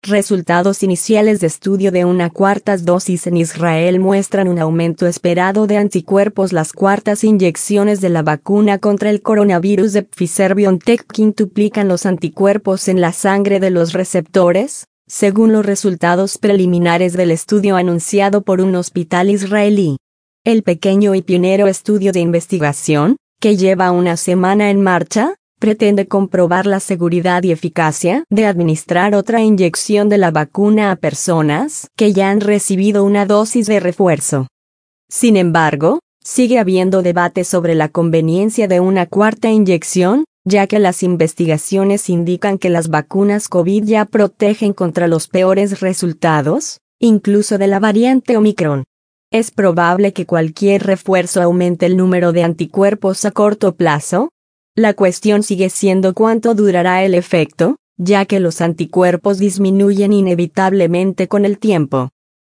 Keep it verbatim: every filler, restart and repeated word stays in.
Resultados iniciales de estudio de una cuarta dosis en Israel muestran un aumento esperado de anticuerpos. Las cuartas inyecciones de la vacuna contra el coronavirus de Pfizer-BioNTech quintuplican los anticuerpos en la sangre de los receptores, según los resultados preliminares del estudio anunciado por un hospital israelí. El pequeño y pionero estudio de investigación, que lleva una semana en marcha, pretende comprobar la seguridad y eficacia de administrar otra inyección de la vacuna a personas que ya han recibido una dosis de refuerzo. Sin embargo, sigue habiendo debate sobre la conveniencia de una cuarta inyección, ya que las investigaciones indican que las vacunas COVID ya protegen contra los peores resultados, incluso de la variante Omicron. ¿Es probable que cualquier refuerzo aumente el número de anticuerpos a corto plazo? La cuestión sigue siendo cuánto durará el efecto, ya que los anticuerpos disminuyen inevitablemente con el tiempo.